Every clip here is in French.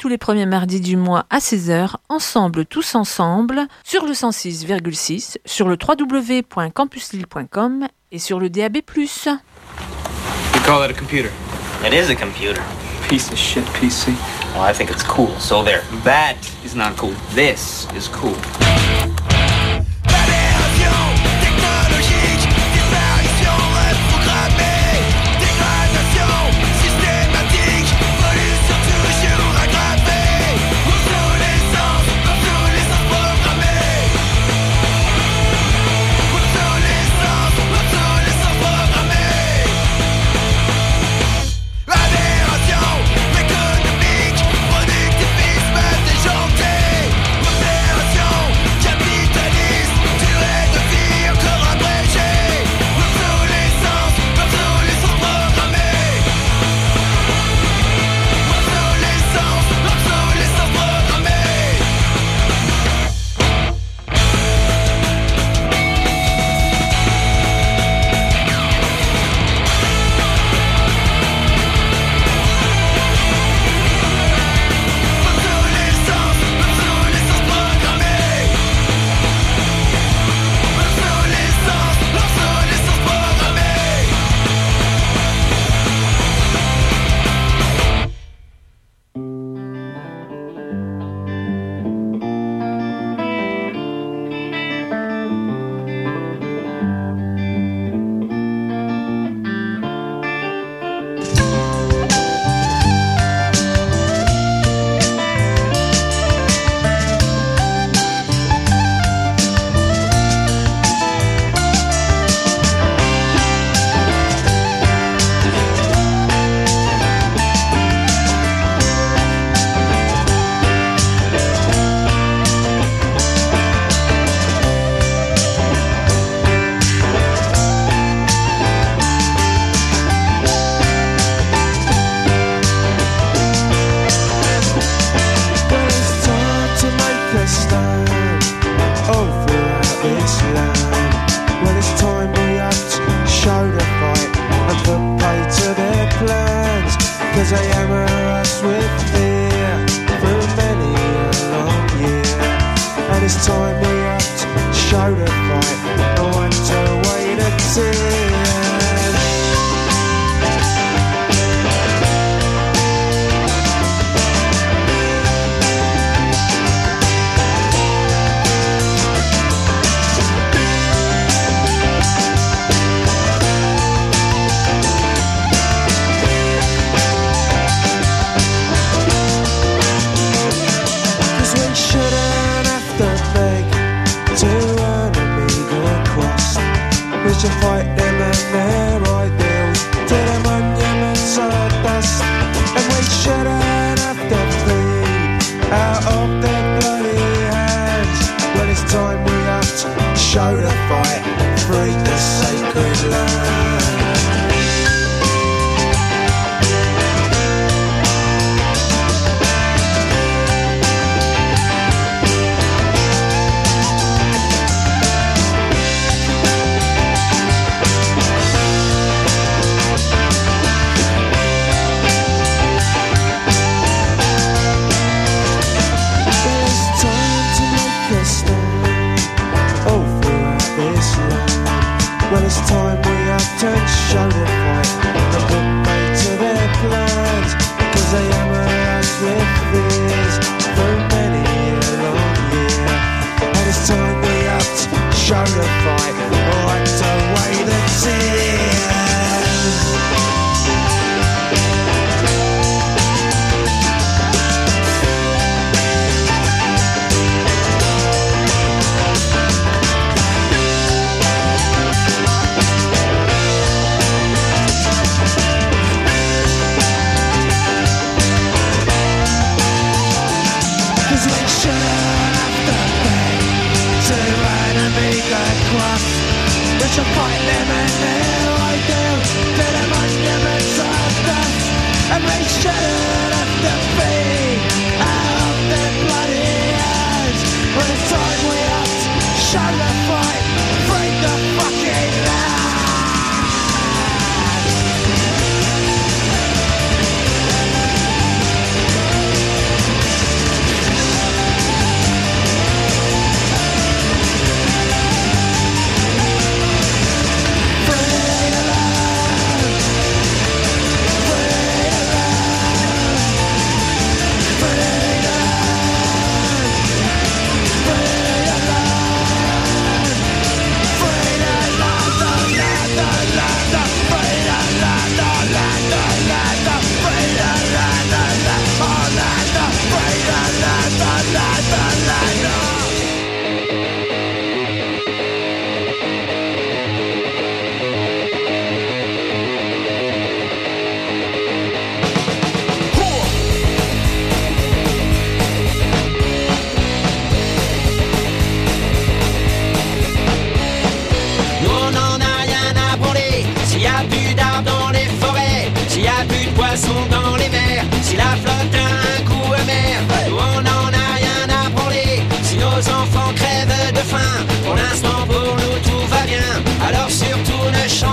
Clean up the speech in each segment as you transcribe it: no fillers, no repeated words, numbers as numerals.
tous les premiers mardis du mois à 16h, ensemble, tous ensemble, sur le 106,6, sur le www.campuslille.com et sur le DAB+. You call that a computer? It is a computer. Piece of shit PC. Well, I think it's cool, so there. That is not cool. This is cool.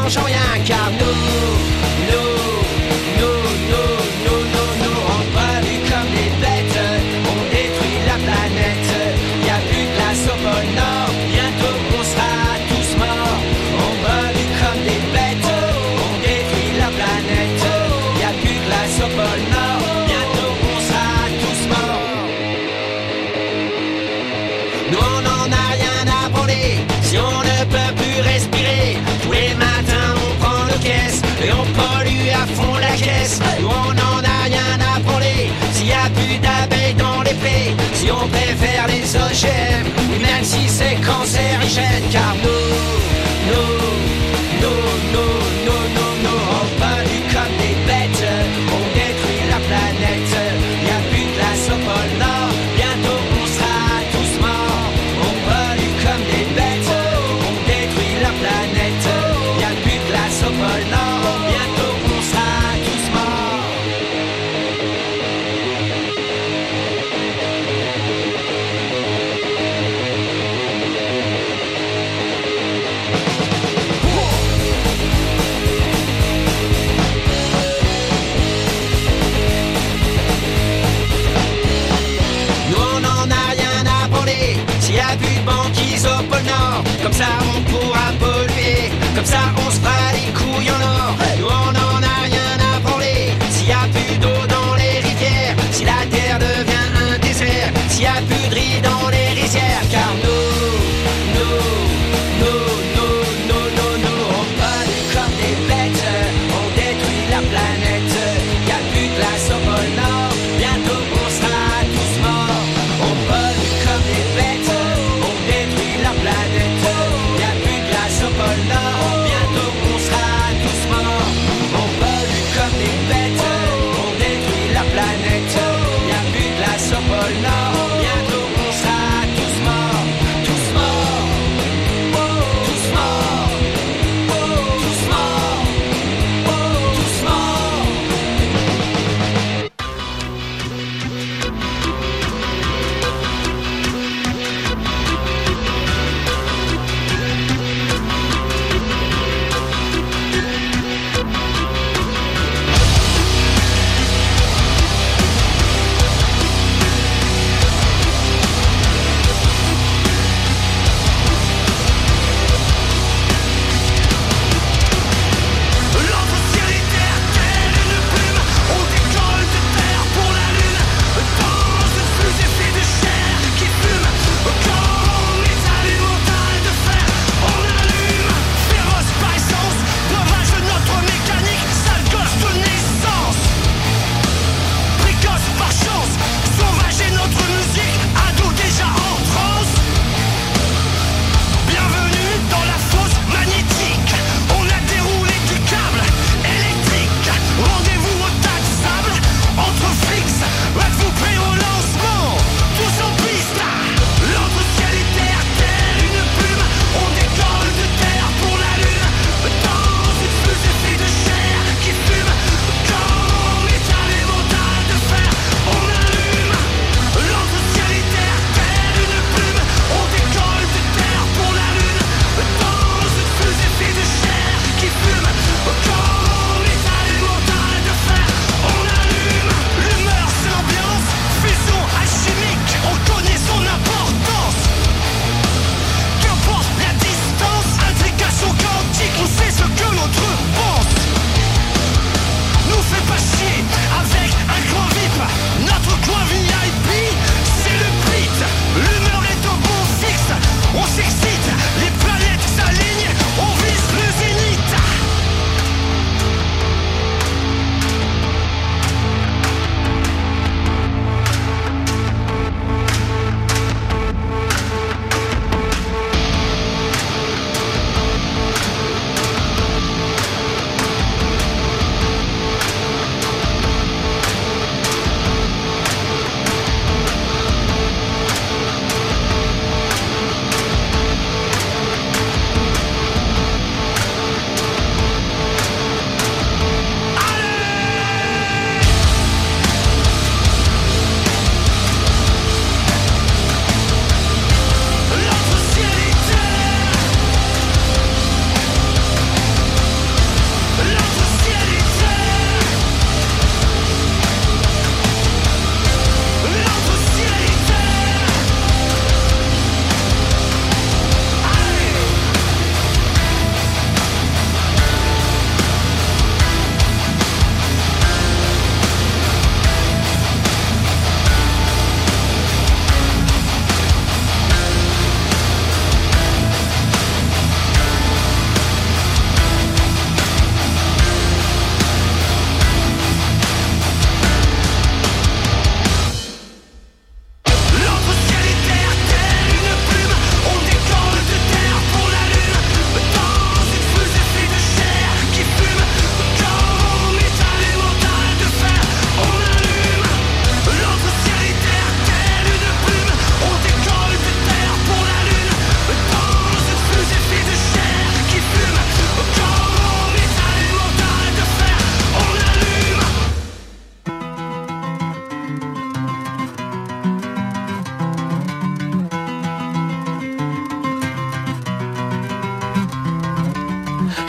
changeons rien, car nous, on pollue comme des bêtes, on détruit la planète. Y a plus de place au pôle Nord, bientôt on sera tous morts. On pollue comme des bêtes, on détruit la planète. Y a plus de place au pôle Nord, bientôt on sera tous morts. Nous on n'en a rien à branler, si on ne peut plus respirer. Tous les matins on prend nos caisses et on pollue à fond la caisse. Nous on n'en a rien à branler, s'il y a plus d'abeilles dans les prés. Si on préfère les OGM, même si c'est cancérigène. Car nous, on pollue comme des bêtes, on détruit la planète. Y a plus de place au pôle Nord, bientôt on sera tous morts. On pollue comme des bêtes, on détruit la planète. Y a plus de place au pôle Nord, bientôt on sera tous morts. Nous on n'en a rien à branler, s'il y a plus de banquise au pôle Nord. Comme ça on pourra polluer, comme ça on se fera les couilles en or. Nous on n'en a rien à branler, s'il y a plus d'eau dans les rivières, si la terre devient un désert, s'il y a plus de riz dans les rizières. Car nous, on pollue comme des bêtes, on détruit la planète. Y a plus de place au pôle Nord, bientôt on sera tous morts. On pollue comme des bêtes, on détruit la planète. Y a plus de place au pôle Nord, bientôt on sera tous morts. On pollue comme des bêtes, on détruit la planète. Y a plus de place au pôle Nord, bientôt on sera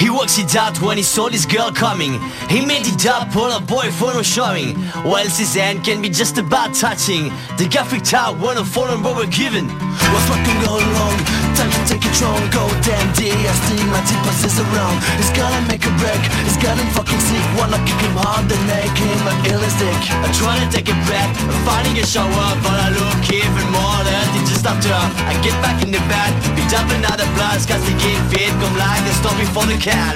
He works it out when he saw this girl coming. He made it up while her boyfriend was showing, whilst his hand can be just about touching. They got freaked out when a phone number were given. What's fucking going wrong? Time to take control. Go damn DSD, my tip is around. It's gonna make a break, it's got him fucking sick. Wanna kick him hard, then make him an illistic. I try to take a breath, I'm finding a shower, but I look even more dirty just after I get back in the bed. Beat up another blast, cause the game fit. Come like the storm before the calm.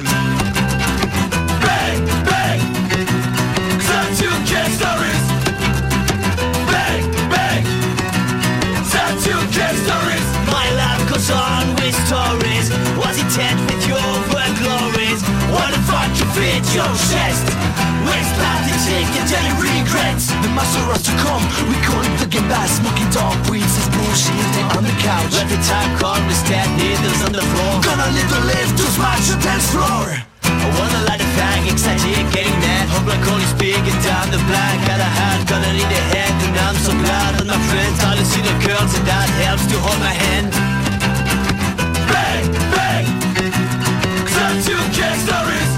Bang, bang, time to get stories. Bang, bang, time to get stories. My life goes on with stories. Was it tent with your glories? What the fuck you fit your chest? Waste pathetic and daily regrets. The master has to come, we call it the game back. Smoking dog weeds, this bullshit, they on the couch. Let the time call with dead needles on the floor. Gonna live to live to smash the dance floor. I wanna light a fag, excited, getting mad. Hope like all is big and down the black. Got a hat, gonna need a head, and I'm so glad. And my friends, all to see the girls, and that helps to hold my hand. Bang, bang, time to get stories.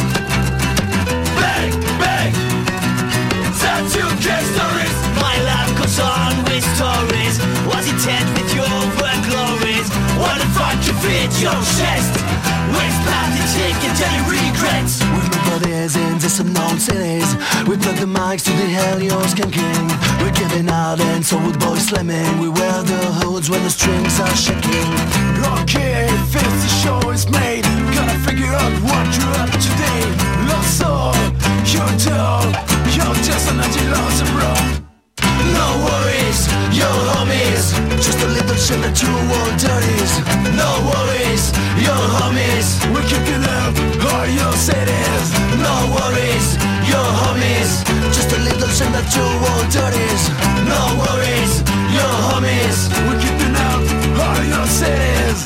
Bang, bang, time to get stories. My life goes on with stories. Was it tent with your glories? What the fuck you fit your chest? Waste pathetic and daily regrets. With my bodies in this unknown cities, we plug the mics to the Helios skanking. We're giving out and so would boys slamming. We wear the hoods when the strings are shaking. Okay, fancy show is made. Gotta figure out what you're up today. Lost soul, you're dull. You're just another lonesome road. No worries, yo homies. Just a little shit that you won't dirties. No worries, yo homies. We're kicking up all your cities. No worries, yo homies. Just a little shit that you won't dirties. No worries, yo homies. We're kicking up all your cities.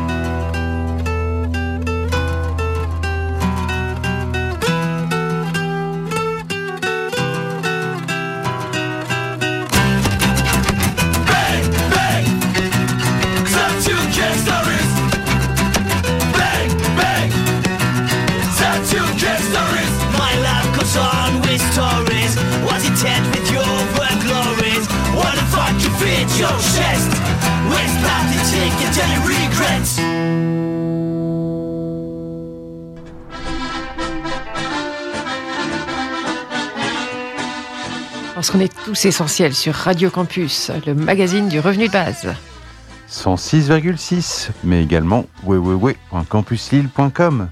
On with stories. Was it tent with your glories? What the fuck you fit your chest? Waste pathetic and daily regrets. Parce qu'on est tous essentiels sur Radio Campus, le magazine du revenu de base. 106,6, mais également www.campuslille.com.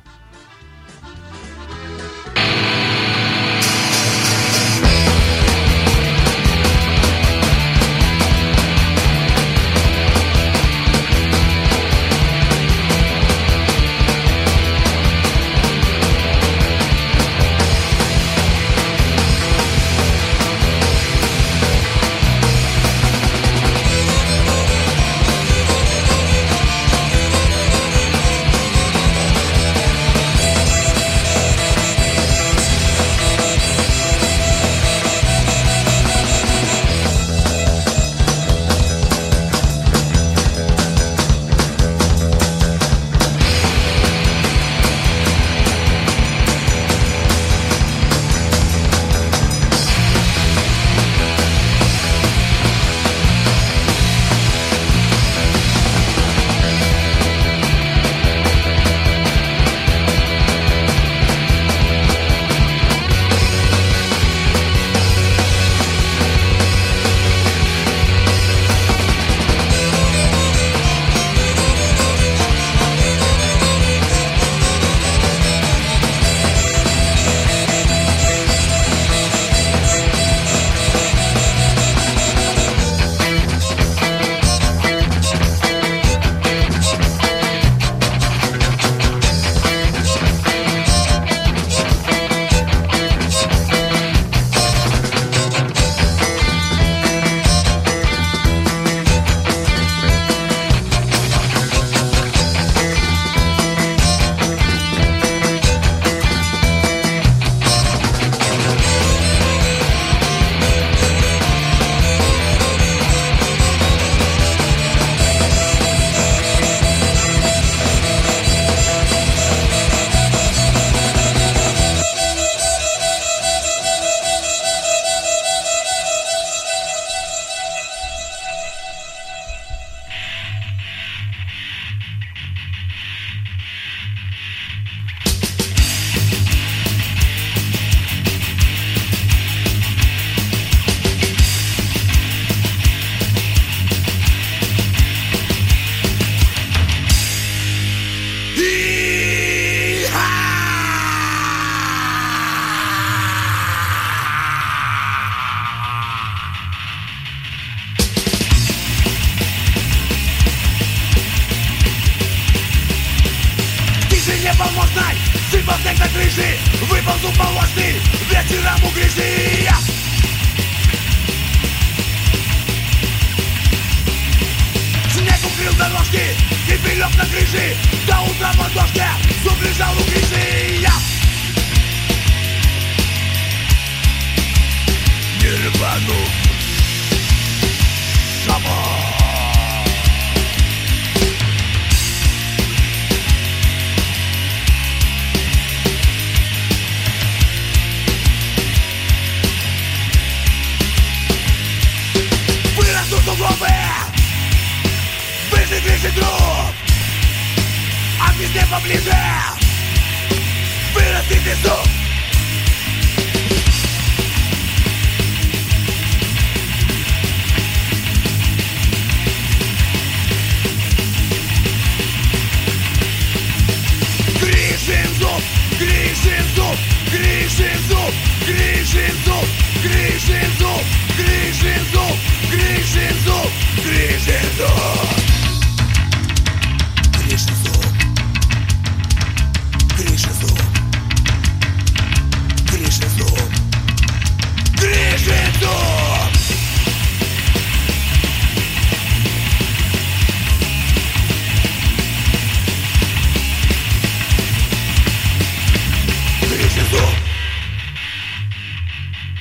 его знай, судьба снег на крыше, выползу полосный, вечером у грязи. Снег укрыл дорожки, теперь лег на крыше, до утра в ладошке, зуб лежал у крыши. Не рвану сама. Вырастут сугробы, выше крыши труп, а везде поближе вырастет песок. Гришин зуб, Гришин зуб, Гришин зуб, Гришин зуб, Гришин зуб, Гришин зуб, Гришин зуб, Гришин зуб. Гришин зуб, Гришин зуб, Гришин зуб, Гришин зуб. Гришин зуб.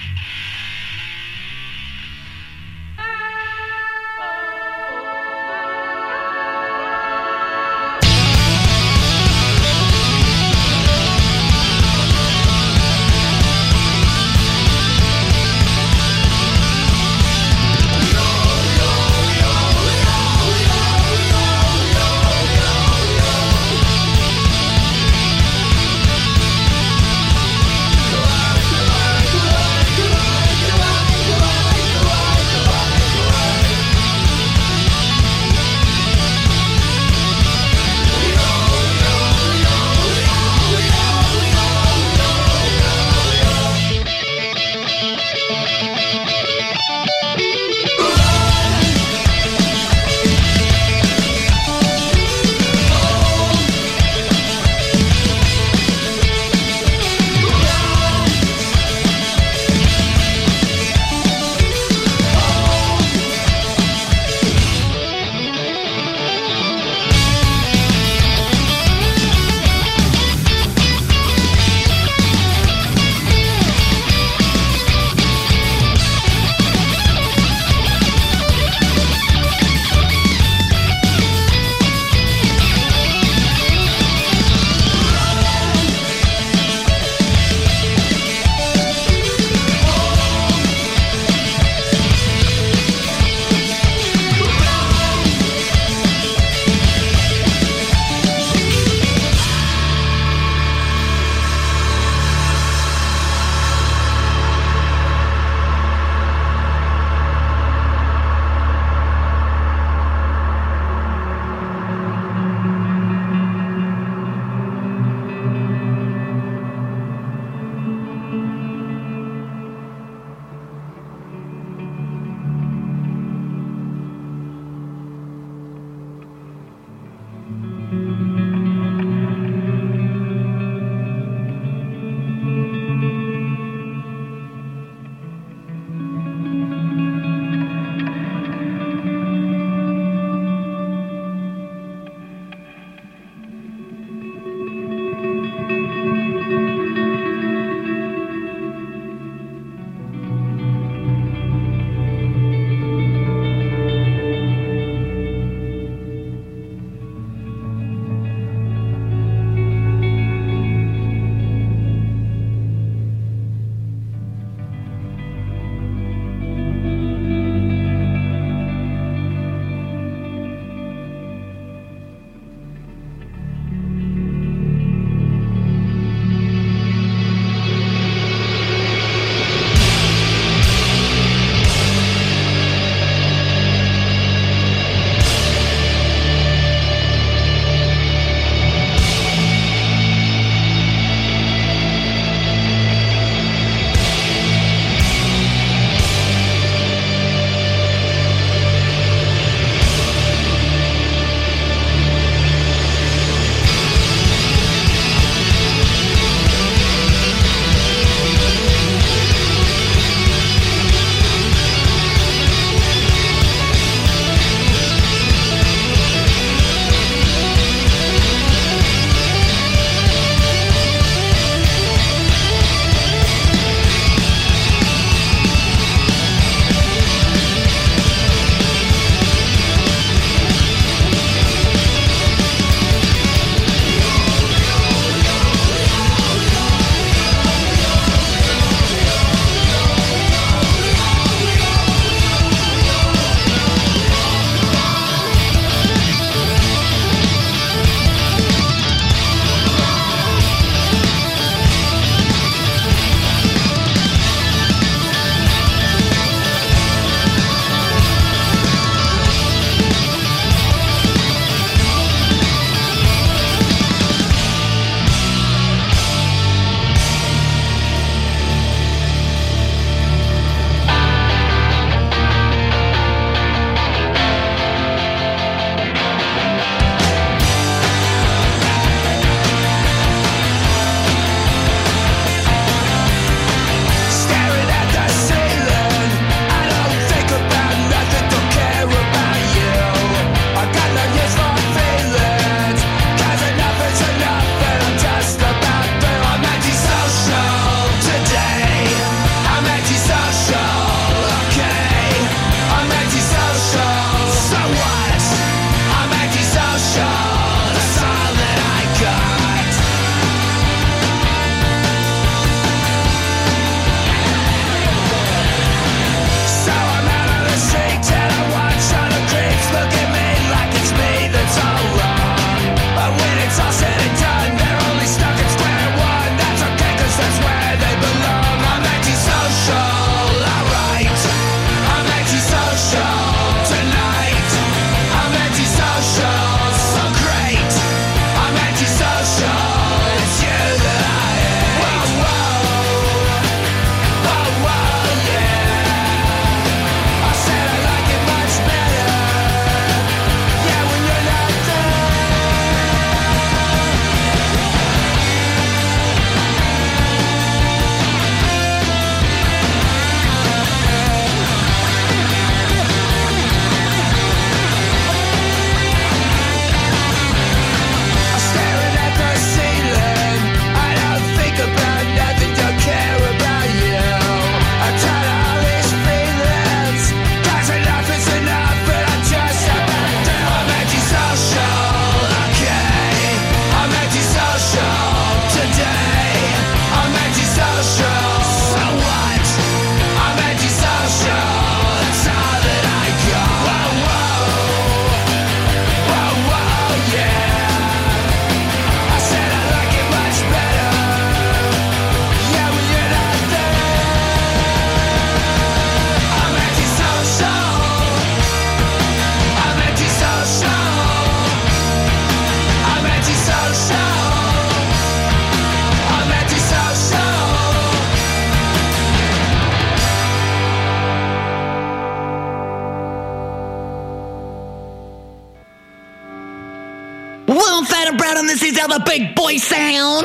fat and proud and this is how the big boys sound.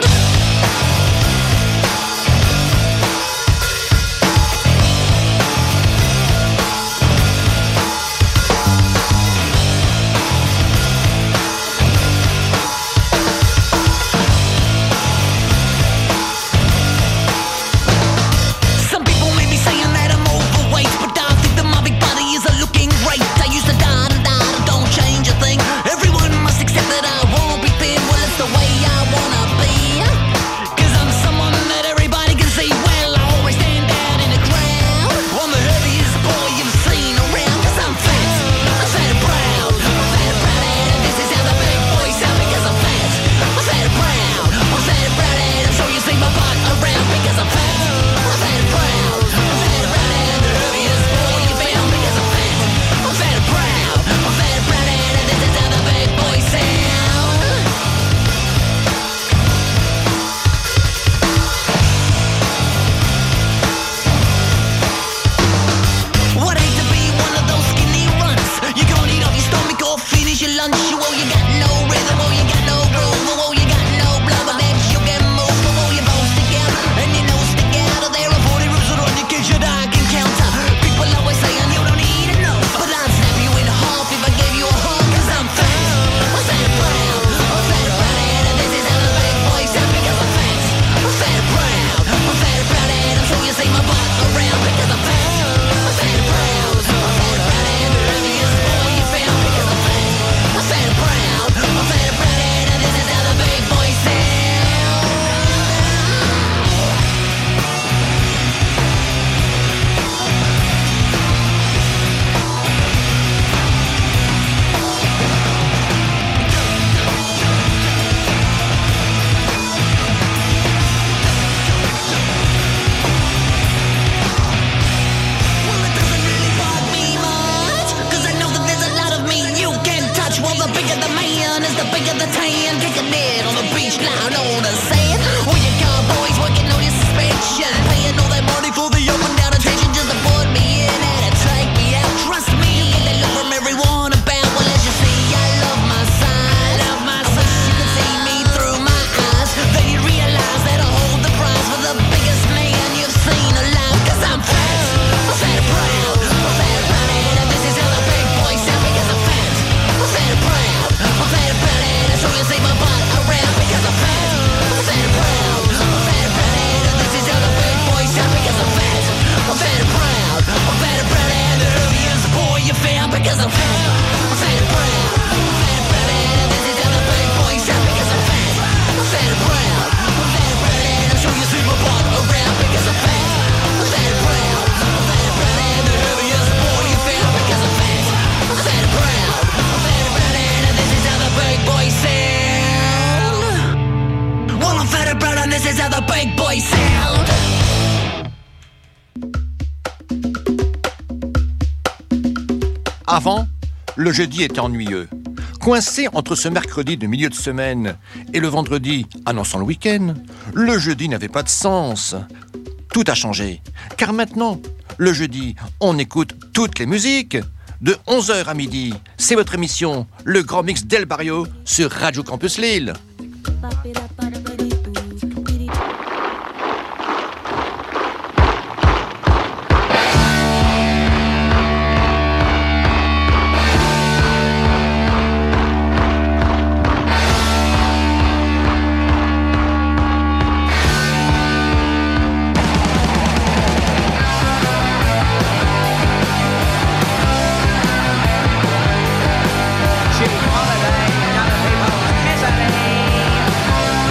Everyone must accept that I won't be thin. Well, it's the way I wanna be. Avant, le jeudi était ennuyeux. Coincé entre ce mercredi de milieu de semaine et le vendredi annonçant le week-end, le jeudi n'avait pas de sens. Tout a changé, car maintenant, le jeudi, on écoute toutes les musiques. De 11h à midi, c'est votre émission, le Grand Mix d'El Barrio sur Radio Campus Lille. Holiday, another people's misery.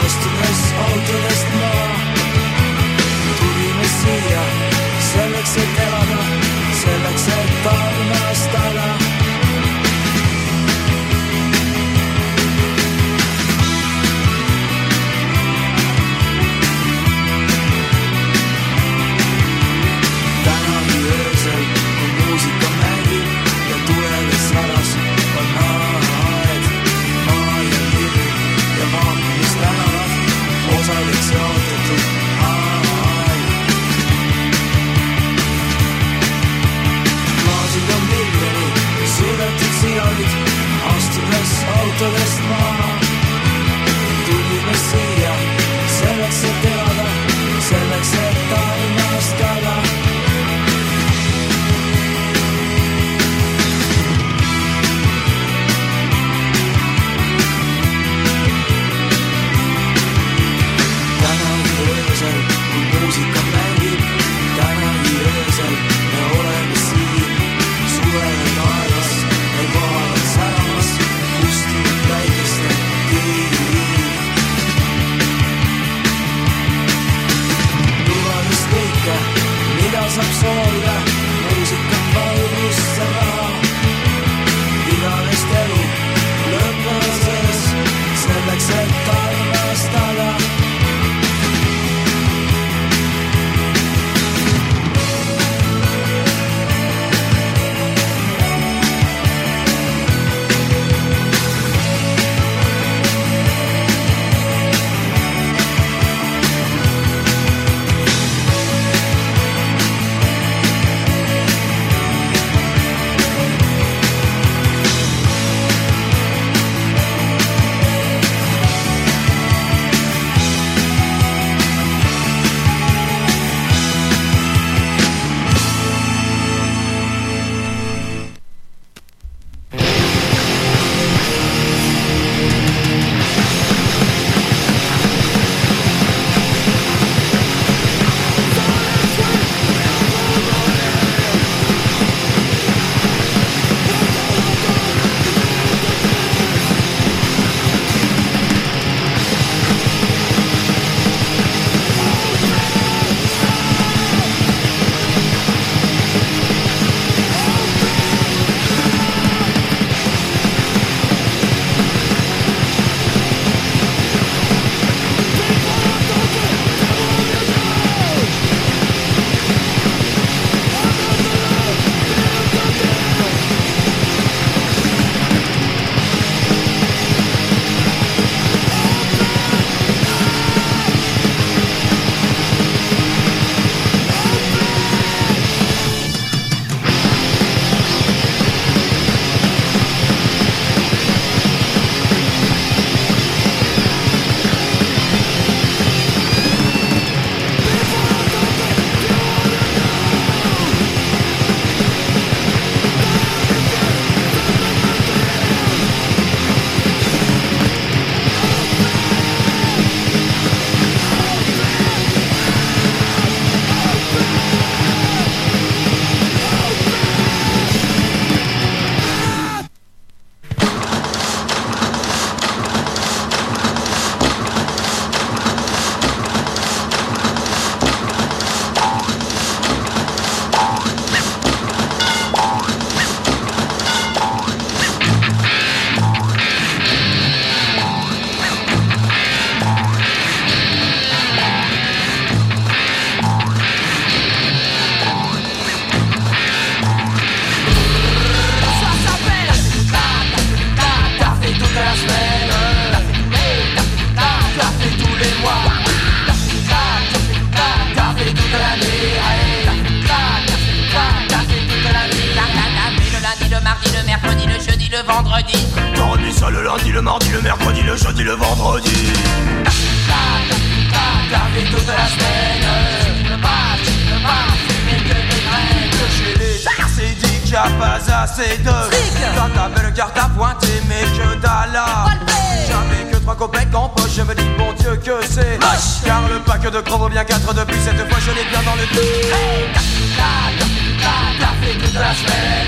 astudes autodest maha. tulime siia selleks, et elada, selleks, et armastada. tänagi öösel, kui muusika mängib ja tuledes sadas, on aed, maa ja liiv ja vaatamis tänavad, osadeks jaotatud aeg. klaasid on miljoni, suudetud sigadid, astudes autodest maha. tulime siia selleks, et elada, selleks, et armastada. tänagi öösel, kui muusika mängib, tänagi öösel me oleme siin. suvele taevas, me kohavad säramas, kustunud päikeste tiiv. lubades kõike, mida saab soovida, muusika valgusse raha. igavest elu lõppedes, selleks, et armastada. ça le lundi, le mardi, le mercredi, le jeudi, le vendredi. T'as fait toute la semaine. Le passe, mais que des graines. Chez les c'est dit qu'il n'y a pas assez de fric. Toi ta belle carte à pointer, mais que dalle. J'avais que 3 copecs en poche, je me dis bon Dieu que c'est moche. Car le pack de gros vaut bien 4 depuis, cette fois je l'ai bien dans le cul. T'as fait toute la semaine.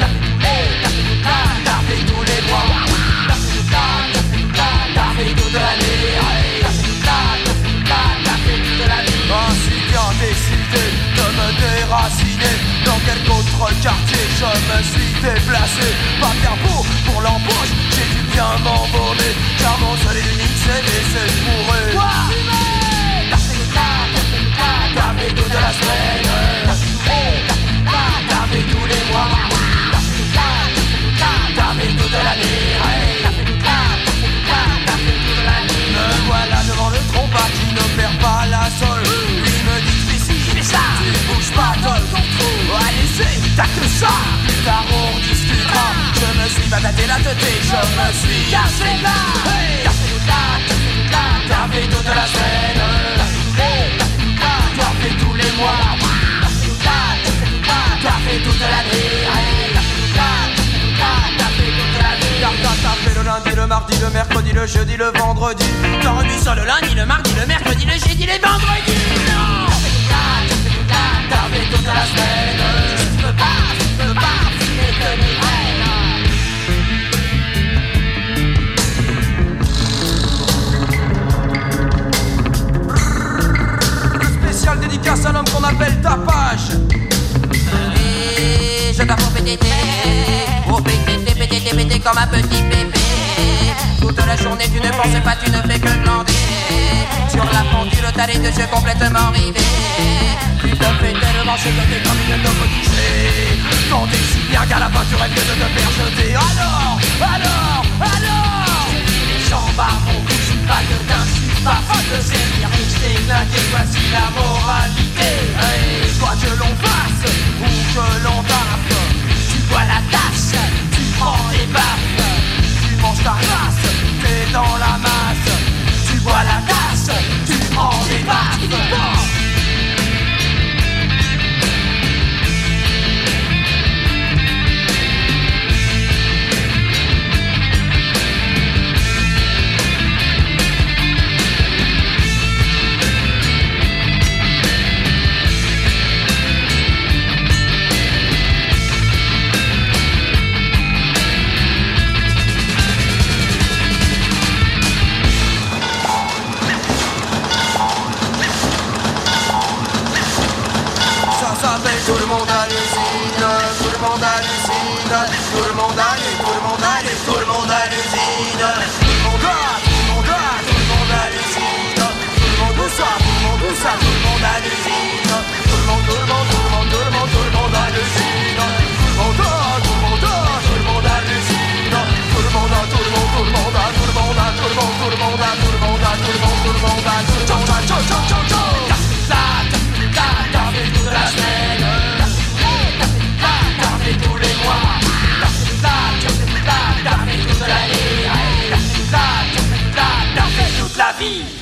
T'as fait tous les mois. T'as fait toute l'année. déplacé. Pas bien beau pour l'embauche, j'ai dû bien m'embaumer. Car mon seul et unique CV c'est de mourir. Taper toute la semaine, taper tous les mois, taper toute l'année. Me voilà devant le trompa qui ne perd pas la sol. Lui me dit ici, mais ça, tu bouges pas tol. Allez c'est, t'as que ça. Plus tard on discutera. Je me suis bataté la tête, je me suis cassé là. Taper toute la semaine, taper tous les mois, taper toute l'année. T'as fait le lundi, le mardi, le mercredi, le jeudi, le vendredi. T'as remis ça le lundi, le mardi, le mercredi, le jeudi, les vendredis. Non, t'as fait toute la semaine. Tu peux pas, tu n'es que des reines. Le spécial dédicace à l'homme qu'on appelle Tapage. Et je t'apprends PTT. Oh PTT, PTT, PTT comme un petit bébé. Toute la journée tu ne pensais pas, tu ne fais que glander. Sur la pendule t'as les deux yeux complètement rivés. Tu te fais tellement chez que t'es comme une locotisée. Quand t'es si bien qu'à la fin tu rêves de te faire jeter. Alors les jambes à mon cou, je suis pas que t'insultes pas. De servir et je t'ai claqué, voici la moralité. Et quoi que l'on fasse ou que l'on tape, tu bois la tasse, tu prends des baffes. Tu manges ta race, t'es dans la masse. Tu bois la tasse, tu prends des baffes. Tout le monde hallucine, tout le monde hallucine, tout le monde hallucine, tout le monde hallucine, tout le monde hallucine, tout le monde hallucine, tout le monde où ça, tout le monde où ça, tout le monde hallucine, tout le monde hallucine, tout le monde hallucine, tout le monde hallucine, tout le monde toute la semaine. Tous les mois, toute l'année, toute la vie.